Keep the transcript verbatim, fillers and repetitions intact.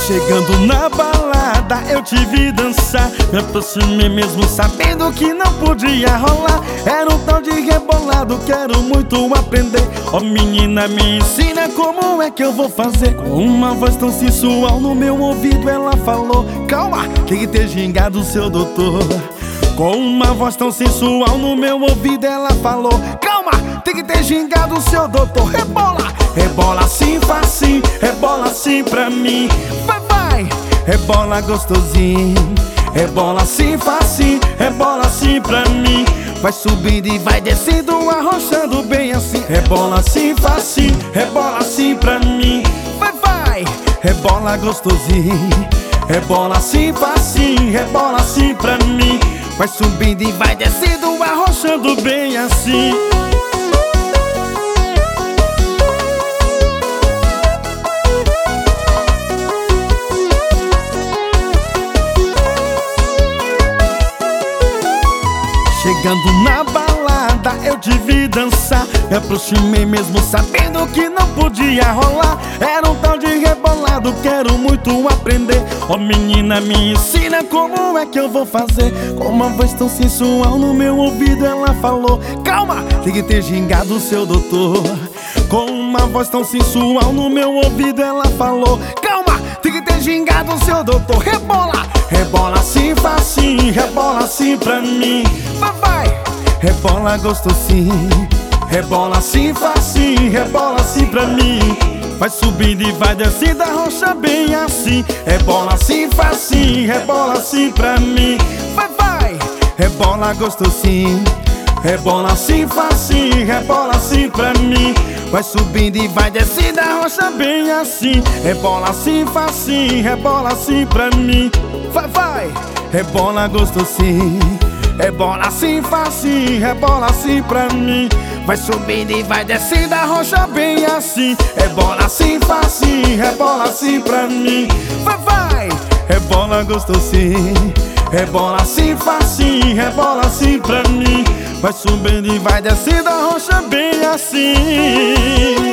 Chegando na balada eu te vi dançar, me aproximei mesmo sabendo que não podia rolar. Era um tal de rebolado, quero muito aprender. Ó menina, me ensina como é que eu vou fazer. Com uma voz tão sensual no meu ouvido ela falou: calma, tem que ter gingado o seu doutor. Com uma voz tão sensual no meu ouvido ela falou: calma, tem que ter gingado o seu doutor. Rebola, rebola assim, facinho, rebola assim pra mim. Vai, vai, rebola gostosinho, rebola assim, facinho, rebola assim pra mim. Vai subindo e vai descendo, arrochando bem assim. Rebola assim, facinho, rebola assim pra mim. Vai, vai, rebola gostosinho, rebola assim, facinho, rebola assim pra mim. Vai subindo e vai descendo, arrochando bem assim. Chegando na balada eu te vi dançar, me aproximei mesmo sabendo que não podia rolar. Era um tal de rebolado, quero muito aprender. Ó menina, me ensina como é que eu vou fazer. Com uma voz tão sensual no meu ouvido ela falou: calma, tem que ter gingado o seu doutor. Com uma voz tão sensual no meu ouvido ela falou: calma, tem que ter gingado o seu doutor. Rebola, rebola assim, facinho, rebola assim pra mim. Vai, vai, rebola gostosinho, rebola assim, facinho, rebola assim pra mim. Vai subindo e vai descendo, arrocha bem assim. Rebola assim, facinho, rebola assim pra mim. Vai, vai, rebola gostosinho, rebola assim, facinho, rebola assim pra mim. Vai subindo e vai descendo, arrocha bem assim. Rebola assim, facinho, rebola assim pra mim. Vai, vai, rebola gostosinho, rebola assim, facinho, rebola assim pra mim. Vai subindo e vai descendo, arrocha bem assim. Rebola assim, facinho, rebola assim pra mim. Vai, vai, rebola gostosinho, rebola assim, facinho, rebola assim pra mim. Vai subindo e vai descendo, arrocha bem assim.